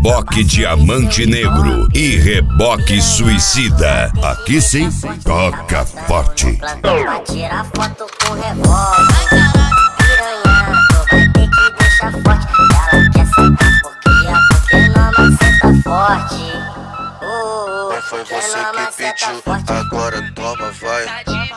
Reboque Diamante Negro e Reboque Suicida. Aqui sim, toca forte. Pra tirar foto com revólver. Piranha, tu vai ter que deixar forte. Ela quer sentar porque não maceta forte. Foi você que pediu, agora toma, vai.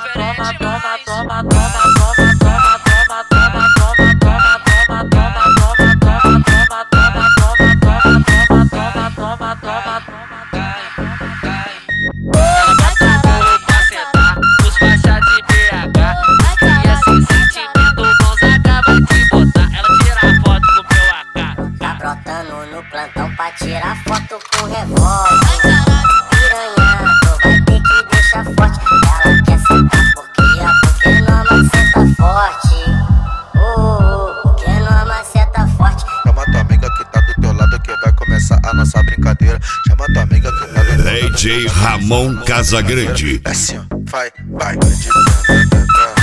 No plantão pra tirar foto com revólver. Piranha, tu vai ter que deixar forte. Ela quer sentar porque não maceta forte. Porque não maceta forte. Chama tua amiga que tá do teu lado que vai começar a nossa brincadeira. Chama tua amiga que tá do teu lado. DJ Ramon Casagrande. É assim, ó, vai.